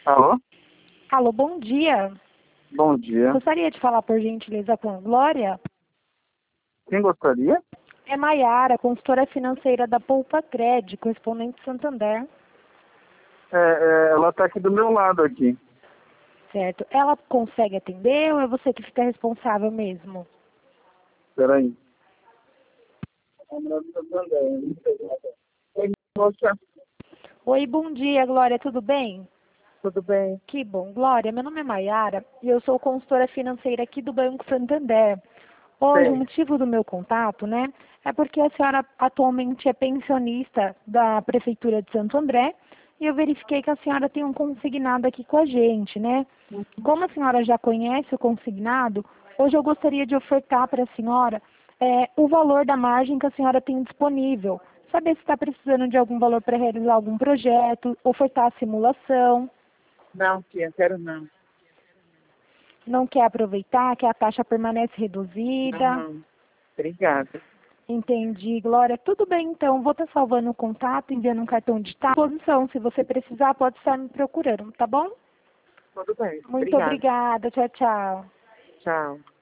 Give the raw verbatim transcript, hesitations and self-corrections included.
Alô? Alô, bom dia. Bom dia. Gostaria de falar, por gentileza, com a Glória? Quem gostaria? É Maiara, consultora financeira da Poupa Cred, correspondente Santander. É, é, ela está aqui do meu lado aqui. Certo. Ela consegue atender ou é você que fica responsável mesmo? Espera aí. Oi, moça. Oi, bom dia, Glória, tudo bem? Tudo bem? Que bom. Glória, meu nome é Maiara e eu sou consultora financeira aqui do Banco Santander. Hoje, o Sei. motivo do meu contato, né, é porque a senhora atualmente é pensionista da Prefeitura de Santo André e eu verifiquei que a senhora tem um consignado aqui com a gente, né? Como a senhora já conhece o consignado, hoje eu gostaria de ofertar para a senhora é, o valor da margem que a senhora tem disponível. Saber se está precisando de algum valor para realizar algum projeto, ofertar a simulação. Não, tia, quero não. Não quer aproveitar, que a taxa permanece reduzida. Não. Obrigada. Entendi, Glória. Tudo bem, então. Vou estar salvando o contato, enviando um cartão digital. À disposição, se você precisar, pode estar me procurando, tá bom? Tudo bem. Muito Obrigada. obrigada. Tchau, tchau. Tchau.